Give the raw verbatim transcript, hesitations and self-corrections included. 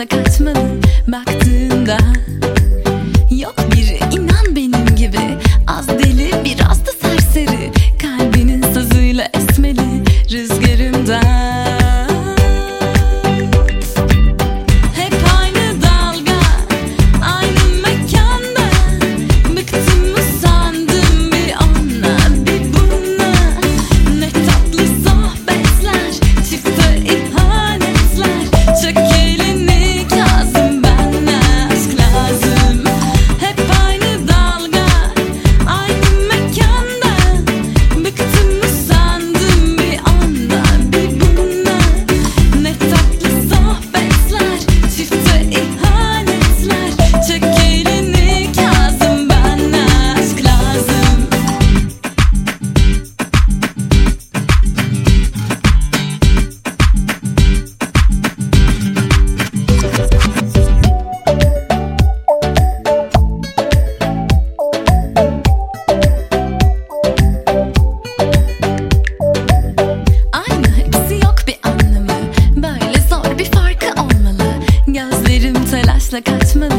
telaşla kaçmalı baktığında. Yok biri inan benim gibi, az deli biraz da serseri, kalbinin sazıyla esmeli rüzgarımda. Hep aynı dalga, aynı mekanda, bıktım mı sandım bir ona bir buna. Ne tatlı sohbetler, çıktı ihanetler, çek elini Kazım, bana aşk lazım. Hep aynı dalga, aynı mekanda, bıktım mı sandım bir ona bir buna. Ne tatlı sohbetler, çıktı ihanetler, çek elini Kazım, bana aşk lazım. Aynı, hepsi yok bir anlamı, böyle zor bir farkı olmalı. Gözlerim telaşla kaçmalı